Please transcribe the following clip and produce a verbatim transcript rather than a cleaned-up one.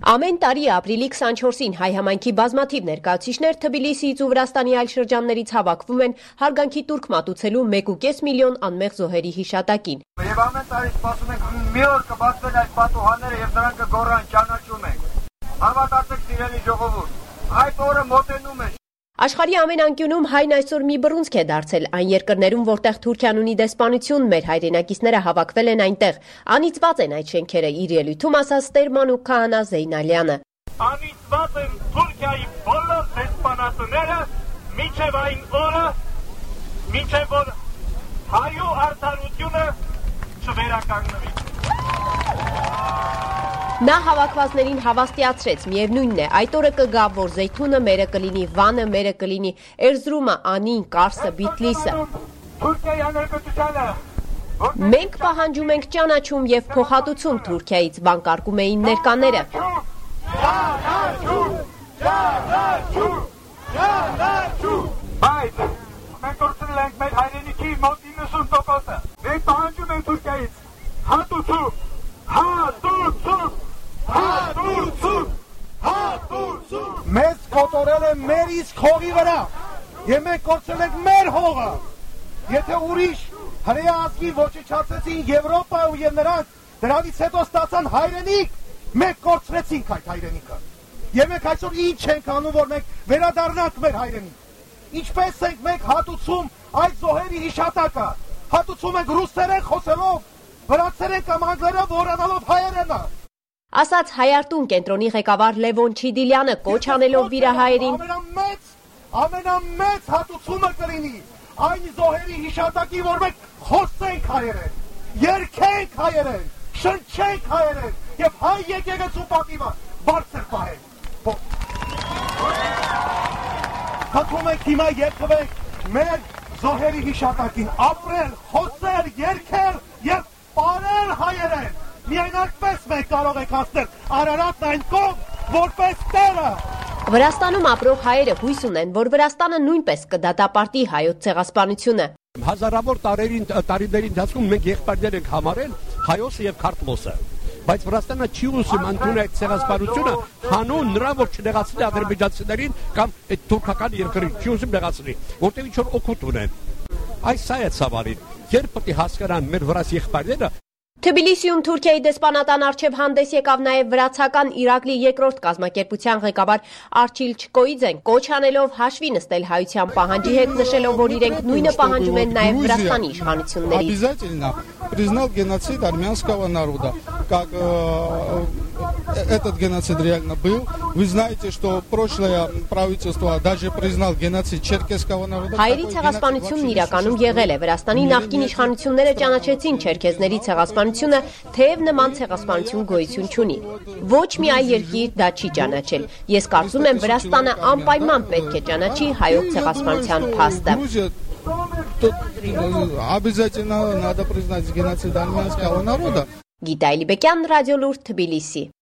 Ամեն տարի ապրիլի քսանչորսին հայ համայնքի բազմաթիվ ներկայացուցիչներ Թբիլիսիից ու Վրաստանի այլ շրջաններից հավաքվում են հարգանքի տուրք մատուցելու մեկուկես միլիոն անմեղ զոհերի հիշատակին։ Եվ ամեն տարի սպասում ենք մի օր կբացվեն այս պատուհանները եւ նրանք կգոռան ճանաչում ենք։ Հավատացեք սիրելի ժողովուրդ, այդ օրը մոտենում է։ Աշխարհի ամեն անկյունում հայն այսօր մի բռունցք է դարձել այն երկրներում, որտեղ Թուրքիան ունի դեսպանություն, մեր հայրենակիցները հավաքվել են այնտեղ։ Անիծված են այդ շենքերը, իր ելույթում ասաց Տերմանուկ Քահանա Զեյնալյանը։ Անիծված են Թուրքիայի բոլոր դեսպանատները, մինչև այն օրը, մինչև որ հայու արդարությունը չվերականգնվի։ Նա հավաքվածներին հավաստիացրեց, միևնույնն է, այդ օրը կգա, որ Զեյթունը մերը կլինի, Վանը մերը կլինի, Էրզրումը, Անին, Կարսը, Բիթլիսը։ Մենք պահանջում ենք ճանաչում եւ փոխհատուցում Թուրքիայից, վանկարկում էին ներկաները։ Բայց մենք գործել ենք մեր հայրենիքի մոտ իննսուն տոկոսը։ Մենք պահանջում ենք Թուրքիայից հատուցում, հատուցում, հատուցում, հատուցում։ Մեզ կոտորել է մեր իսկ հողի վրա եւ մենք կորցրել ենք մեր հողը։ Եթե ուրիշ հրեա ազգի ոչնչացրեցին Եվրոպայում եւ նրանք դրանից հետո ստացան հայրենիք, մենք կորցրեցինք այդ հայրենիքը։ Եվ մենք այսօր ինչ ենք անում, որ մենք վերադառնանք մեր հայրենիք։ Ինչպես ենք մենք հատուցում այդ զոհերի հիշատակը, հատուցում ենք ռուսերեն խոսելով, վրացերեն կամ անգլերեն որանալով հայերենը։ Ասաց Հայարտուն կենտրոնի ղեկավար Լևոն Չիդիլյանը, կոչ անելով վիրահայերին։ Ամենամեծ, ամենամեծ հատուցումը կլինի այն զոհերի հիշատակի, որ մենք խոսենք հայերեն, երգենք հայերեն, շնչենք հայերեն եւ հայ եկեղեցու պատիվը բարձր պահենք։ Խնդրում ենք հիմա երգվենք մեր զոհերի հիշատակին, ապրել, խոսել, երգել եւ պարել հայերեն։ Միայն այդպես մենք կարող ենք հասնել Արարատն այն կողմ, որպես տերը։ Վրաստանում ապրող հայերը հույս ունեն, որ Վրաստանը նույնպես կդատապարտի հայոց ցեղասպանությունը։ Հազարավոր տարիների ընթացքում մենք եղբայրներ ենք համարել հայոցը եւ քարտլոսը, բայց Վրաստանը չի ուզում ընդունել այդ ցեղասպանությունը հանուն նրա, որ չնեղացնի ադրբեջանցիներին կամ այդ թուրքական երկրին, չի ուզում նեղացնի, որտեղ ինչ որ օգուտ ունեն։ Այս սա է ցավալին, երբ պետք է հասկանան մեր վրաց եղբայրները։ Թբիլիսիում Թուրքիայի դեսպանատան առջև հանդես եկավ նաև վրացական Իրակլի երկրորդ կազմակերպության ղեկավար Արչիլ Չկոիձեն, կոչ անելով հաշվի նստել հայության պահանջի հետ, նշելով, որ իրենք նույնը պահանջում են նաև Վրաստանի իշխանություններից։ Обязательно признал геноцид армянского народа. Как э, этот геноцид реально был. Вы знаете, что прошлое правительство даже признал геноцид черкесского народа. Հայերի ցեղասպանությունն իրականում եղել է։ Վրաստանի նախկին իշխանությունները ճանաչեցին չերքեզների ցեղասպանությունը, թեև նման ցեղասպանություն գոյություն չունի։ Ոչ մի այլ երկիր դա չի ճանաչել։ Ես կարծում եմ Վրաստանը անպայման պետք է ճանաչի հայոց ցեղասպանության փաստը։ Тут обязательно надо признать геноцид армянского народа. Գիտա Էլիբեկյան, Ռադիոլուրդ, Թբիլիսի։